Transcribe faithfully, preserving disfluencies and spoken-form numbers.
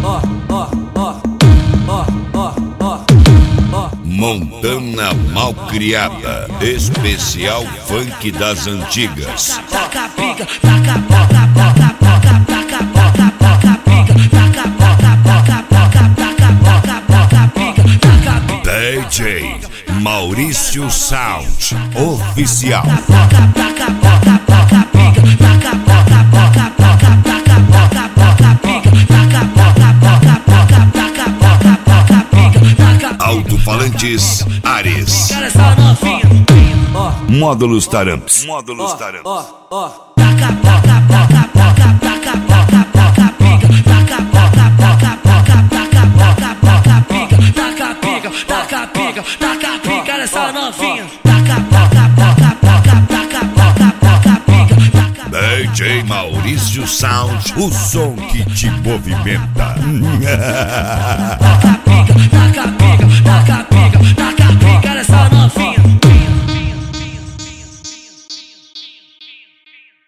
Montana Malcriada, especial funk das antigas. Taca pica, taca poca, poca, poca, taca poca, poca pica, taca poca, poca, poca, taca poca, poca pica, taca pica. D J Maurício Sound Oficial. Taca poca, poca, poca pica, taca poca, poca, poca, taca poca, poca pica, taca poca, poca, poca, taca poca, poca pica, taca. Alto-falantes Ares. Cara, essa novinha. Módulos Taramps. Módulos Taramps. Taca poca, poca, poca, taca poca, poca pica, taca poca, poca, poca, taca poca, poca pica, taca pica, taca pica, taca pica nessa novinha. Taca poca, poca, poca, taca poca, poca pica, taca. D J Maurício Sound, o som que te movimenta. Poca,